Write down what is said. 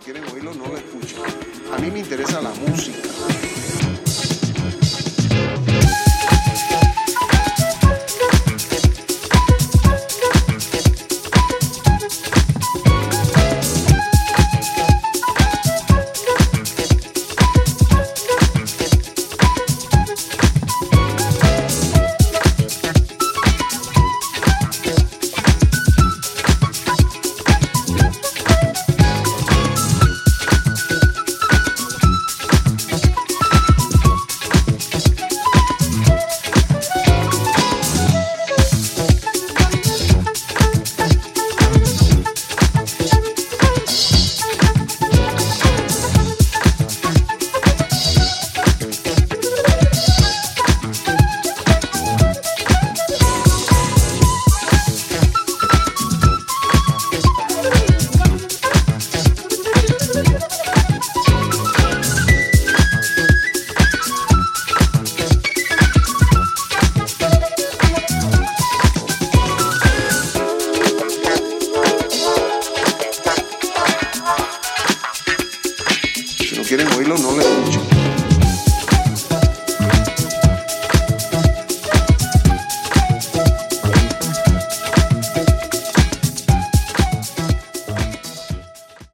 quieren oírlo, no lo escuchen. A mí me interesa la música. Si no quieren oírlo, no lo escuchen.